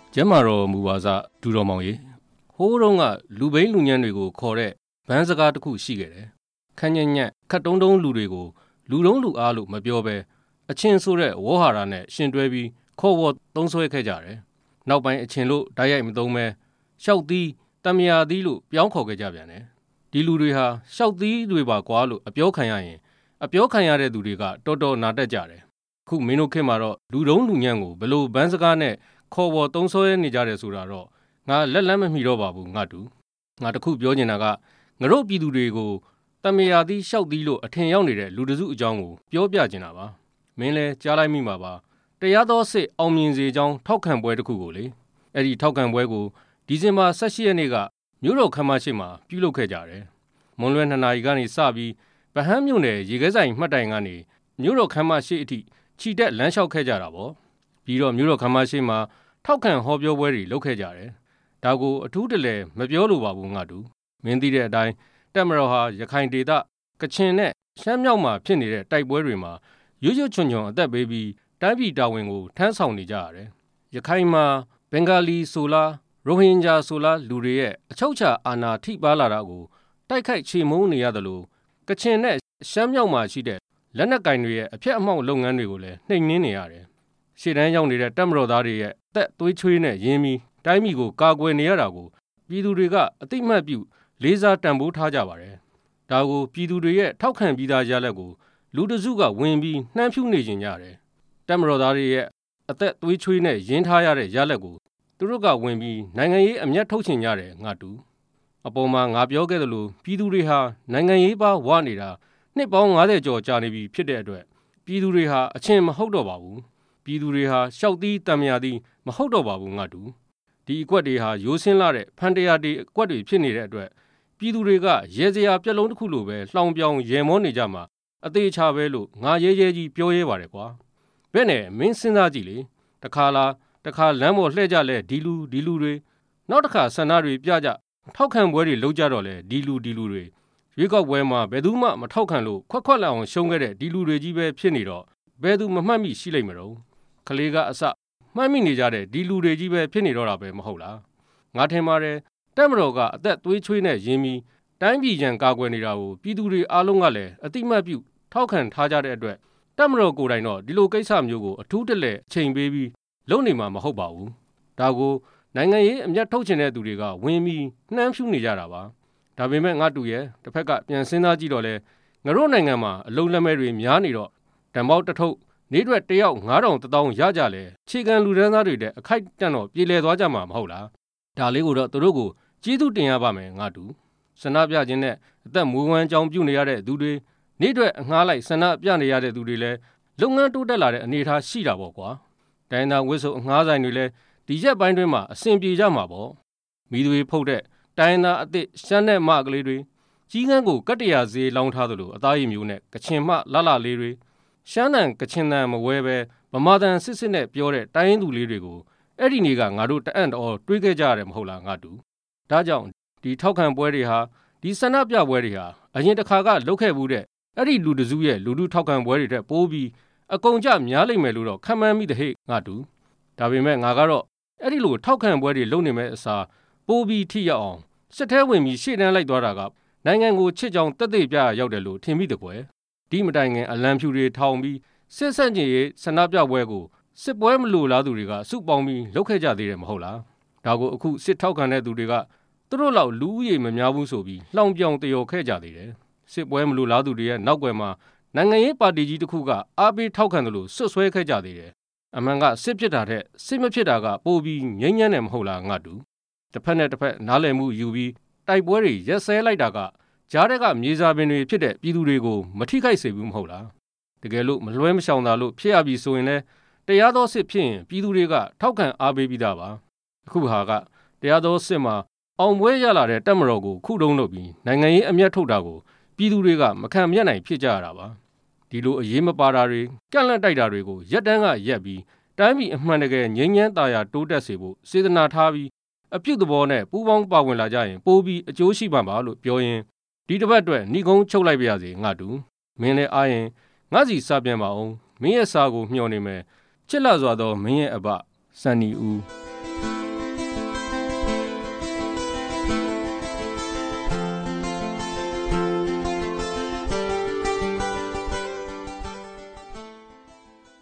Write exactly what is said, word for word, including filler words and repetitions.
ကျမ်းမာတော်မူပါစဒူတော်မောင်ရေဟိုးတုန်းကလူဘိန်းလူညံ့တွေကိုခေါ်တဲ့ဗန်းစကားတစ်ခုရှိခဲ့တယ်ခန့်ညံ့ညံ့ခတ်တုံးတုံးလူတွေကိုလူတုံးလူအားလို့မပြောဘဲအချင်းဆိုတဲ့ဝေါ်ဟာရနဲ့ရှင်တွဲပြီးခေါ်ဝေါ်သုံးဆွဲခဲ့ကြတယ်နောက်ပိုင်းအချင်းလို့ဓာတ်ရိုက်မသုံးပဲရှောက်သီးတမယာသီးလို့ပြောင်းခေါ်ခဲ့ကြပြန်တယ်ဒီလူတွေဟာရှောက်သီးတွေပါကွာလို့အပြောခံရရင်အပြောခံရတဲ့သူတွေကတော်တော်နာတတ်ကြတယ်ခုမင်းတို့ခေတ်မှာတော့လူတုံးလူညံ့ကိုဘလို့ဗန်းစကားနဲ့ခေါ်ဝေါ်သုံးဆွဲနေကြတယ်ဆိုတာတော့ငါလက်လန်းမမီတော့ပါဘူးငါတူငါတခုပြောနေတာကငါတို့ပြည်သူတွေကိုတမယာသီးရှောက်သီးလို့အထင်ရောက်နေတဲ့လူတစုအကြောင်းကိုပြောပြချင်တာပါမင်းလဲကြားလိုက်မိမှာပါတရားတော်စစ်အောင်မြင်စေကြောင်းထောက်ခံပွဲတစ်ခုကိုလေအဲ့ဒီထောက်ခံပွဲကိုဒီဇင်ဘာ၁၈ရက်နေ့ကမြို့တော်ခမ်းမရှိမှာပြုလုပ်ခဲ့ကြတယ်မွန်လွယ်နှစ်နာရီကနေစပြီးဗဟန်းမြို့နယ်ရေခဲဆိုင်မှတ်တိုင်ကနေမြို့တော်ခမ်းမရှိအထိခြိတက်လမ်းလျှောက်ခဲ့ကြတာပေါ့ပြီးတော့မြို့တော်ခမ်းမရှိမှာထောက်ခံဟောပြောပွဲတွေလုပ်ခဲ့ကြတယ်ဒါကိုအထူးတလဲမပြောလိုပါဘူးငါတူမင်းသိတဲ့အတိုင်းတက်မတော်ဟာရခိုင်ဒေသကချင်နဲ့ရှမ်းမြောက်မှာဖြစ်နေတဲ့တိုက်ပွဲတွေမှာရွရွချွန်ချွန်အသက်ပေးပြီးတိုင်းပြည်တာဝန်ကိုထမ်းဆောင်နေကြရတယ်ရခိုင်မှာဘင်္ဂါလီဆိုလားရိုဟင်ဂျာဆိုလားလူတွေရဲ့အချုပ်ချာအာဏာထိပါလာတာကိုတိုက်ခိုက်ချေမှုန်းနေရတယ်လို့ကချင်နဲ့ရှမ်းမြောက်မှာရှိတဲ့လက်နက်ကင်တွေရဲ့အဖျက်အမှောင့်လုပ်ငန်းတွေကိုလည်းနှိမ်နင်းနေရတယ်ရှေ့တန်းရောက်နေတဲ့တပ်မတော်သားတွေရဲ့အသက်သွေးချွေးနဲ့ရင်းပြီးတိုင်းပြည်ကိုကာကွယ်နေရတာကိုပြည်သူတွေကအသိမှတ်ပြုလေးစားတန်ဖိုးထားကြပါတယ်ဒါကိုပြည်သူတွေရဲ့ထောက်ခံပြီးသားရလဒ်ကိုလူတစုကဝင်ပြီးနှမ်းဖြူးနေကြတယ်တပ်မတော်သားတွေရဲ့အသက်သွေးချွေးနဲ့ရင်းထားရတဲ့ရလဒ်ကိုသူတို့ကဝင်ပြီးနိုင်ငံရေးအမျက်ထုတ်ချင်ကြတယ်ငါတူအပေါ်မှာငါပြောခဲ့သလိုပြည်သူတွေဟာနိုင်ငံရေးပါဝနေတာနှစ်ပေါင်း၅၀ကျော်ကြာနေပြီဖြစ်တဲ့အတွက်ပြည်သူတွေဟာအချင်းမဟုတ်တော့ပါဘူးပြည်သူတွေဟာရှောက်သီးတံမြာသီးမဟုတ်တော့ပါဘူးငါတူဒီအကွက်တွေဟာရိုးစင်းလာတဲ့ဖန်တရားတွေအကွက်တွေဖြစ်နေတဲ့အတွက်ပြည်သူတွေကရဲစရာပြက်လုံးတစ်ခုလိုပဲလှောင်ပြောင်ရဲမောနေကြမှာအသေးချပဲလို့ငါရဲရဲကြီးပြောရဲပါတယ်ကွာဘယ်နဲ့မင်းစဉ်းစားကြည့်လေတခါလားတခါလမ်းပေါ်လှည့်ကြလဲဒီလူဒီလူတွေနောက်တစ်ခါဆန္ဒတွေပြကြထောက်ခံပွဲတွေလုပ်ကြတော့လဲဒီလူဒီလူတွေရွေးကောက်ပွဲမှာဘယ်သူမှမထောက်ခံလို့ခွက်ခွက်လောက်အောင်ရှုံးခဲ့တဲ့ဒီလူတွေကြီးပဲဖြစ်နေတော့ဘယ်သူမမှတ်မိရှိလိမ့်မလို့ကလေးကအစမှတ်မိနေကြတဲ့ဒီလူတွေကြီးပဲဖြစ်နေတော့တာပဲမဟုတ်လားငါထင်ပါတယ်တက်မတော်ကအသက်သွေးချွေးနဲ့ရင်းပြီးတိုင်းပြည်ကြံကာကွယ်နေတာကိုပြည်သူတွေအားလုံးကလည်းအတိမတ်ပြုထောက်ခံထားကြတဲ့အတွက်တက်မတော်ကိုယ်တိုင်တော့ဒီလိုကိစ္စမျိုးကိုအထူးတလဲအချိန်ပေးပြီးလုပ်နေမှာမဟုတ်ပါဘူးဒါကိုနိုင်ငံရေးအမျက်ထုတ်ချင်တဲ့သူတွေကဝင်ပြီးနှမ်းဖြူးနေကြတာပါဒါပေမဲ့ငါတူရဲ့တစ်ဖက်ကပြန်စဉ်းစားကြည့်တော့လဲငါတို့နိုင်ငံမှာအလုံးလက်မဲ့တွေများနေတော့တံပေါက်တစ်ထုပ်နေ့တွက်တယောက်ငါးထောင်တစ်သောင်းရကြလဲခြေခံလူဒန်းသားတွေတဲ့အခိုက်တန့်တော့ပြေလည်သွားကြမှာမဟုတ်လားဒါလေးကိုတော့သူတို့ကိုကျေးဇူးတင်ရပါမယ်ငါတူဆန္ဒပြခြင်းနဲ့အသက်မွေးဝမ်းကြောင်းပြုနေရတဲ့သူတွေနေ့တွက်အငှားလိုက်ဆန္ဒပြနေရတဲ့သူတွေလည်းလုပ်ငန်းတိုးတက်လာတဲ့အနေအထားရှိတာပေါ့ကွာတိုင်းသားဝစ်စုံအငှားဆိုင်တွေလည်းဒီရက်ပိုင်းတွင်းမှာအဆင်ပြေကြမှာပေါ့မိသွေးဖုတ်တဲ့တိုင်းသားအသစ်ရှမ်းတဲ့မကလေးတွေကြီးကန်းကိုကတ္တရာဈေးလောင်းထားသလိုအသားရည်မျိုးနဲ့ကချင်မလှလှလေးတွေရှမ်းတန်ကချင်တန်မဝဲပဲဗမာတန်စစ်စစ်နဲ့ပြောတဲ့တိုင်းရင်းသူလေးတွေကိုအဲ့ဒီနေ့ကငါတို့တအံ့တော်တွေးခဲ့ကြရတယ်မဟုတ်လားငါတူဒါကြောင့်ဒီထောက်ခံပွဲတွေဟာဒီဆန္ဒပြပွဲတွေဟာအရင်တစ်ခါကလုပ်ခဲ့ဘူးတဲ့အဲ့ဒီလူတစုရဲ့လူထုထောက်ခံပွဲတွေတဲ့ပိုးပြီးအကုန်ကြများလိမ့်မယ်လို့တော့ခံမှန်းမိတဲ့ဟဲ့ငါတူဒါပေမဲ့ငါကတော့အဲ့ဒီလိုထောက်ခံပွဲတွေလုပ်နေမဲ့အစားပိုးပြီးထိရောက်အောင်စစ်ထဲဝင်ပြီးရှေ့တန်းလိုက်သွားတာကနိုင်ငံကိုချစ်ကြောင်တက်သေးပြရောက်တယ်လို့ထင်မိတဲ့ကွယ်ဒီမတိုင်ခင်အလံဖြူတွေထောင်ပြီးစစ်ဆန့်ကျင်ရေးဆန္ဒပြပွဲကိုစစ်ပွဲမလိုလားသူတွေကစုပေါင်းပြီးလုပ်ခဲ့ကြသေးတယ်မဟုတ်လားဒါကိုအခုစစ်ထောက်ခံတဲ့သူတွေကသူတို့လောက်လူဦးရေမများဘူးဆိုပြီးလှောင်ပြောင်တယောခဲ့ကြသေးတယ်စစ်ပွဲမလိုလားသူတွေရဲ့နောက်ွယ်မှာနိုင်ငံရေးပါတီကြီးတစ်ခုကအားပေးထောက်ခံတယ်လို့ဆွဆွဲခဲ့ကြသေးတယ်အမှန်ကစစ်ဖြစ်တာတဲ့စစ်မဖြစ်တာကပိုပြီးငြိမ်းချမ်းတယ်မဟုတ်လားငါတူတစ်ဖက်နဲ့တစ်ဖက်နားလည်မှုယူပြီးတိုက်ပွဲတွေရက်စဲလိုက်တာကကြားတဲ့ကမြေစာပင်တွေဖြစ်တဲ့ပြည်သူတွေကိုမထိခိုက်စေဘူးမဟုတ်လားတကယ်လို့မလွှဲမရှောင်တာလို့ဖြစ်ရပြီဆိုရင်လည်းတရားသောစစ်ဖြစ်ရင်ပြည်သူတွေကထောက်ခံအားပေးပြီးသားပါအခုဟာကတရားသောစစ်မှာအောင်ပွဲရလာတဲ့တပ်မတော်ကိုခုတုံးလုပ်ပြီးနိုင်ငံရေးအမျက်ထုတ်တာကိုပြည်သူတွေကမခံမျက်နိုင်ဖြစ်ကြရတာပါဒီလိုအရေးမပါတာတွေကန့်လန့်တိုက်တာတွေကိုရက်တန်းကရက်ပြီးတိုင်းပြည်အမှန်တကယ်ငြိမ်းချမ်းသာယာတိုးတက်စေဖို့စေတနာထားပြီးအပြုတ်သဘောနဲ့ပူးပေါင်းပါဝင်လာကြရင်ပိုပြီးအကျိုးရှိပါပါလို့ပြောရင်ဒီတစ်ပတ်အတွက်ဏီကုန်းချုပ်လိုက်ပါရစေငါတူမင်းလည်းအားရင်ငါစီစပြန်ပါအောင်မင်းရဲ့စာကိုမျှော်နေမယ်ချစ်လာစွာသောမင်းရဲ့အဘစန်နီဦး